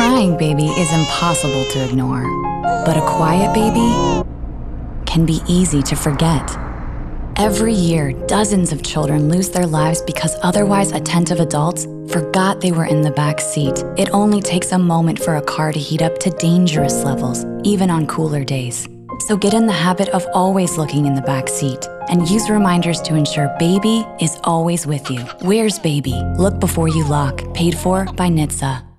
crying baby is impossible to ignore, but a quiet baby can be easy to forget. Every year, dozens of children lose their lives because otherwise attentive adults forgot they were in the back seat. It only takes a moment for a car to heat up to dangerous levels, even on cooler days. So get in the habit of always looking in the back seat and use reminders to ensure baby is always with you. Where's baby? Look before you lock. Paid for by NHTSA.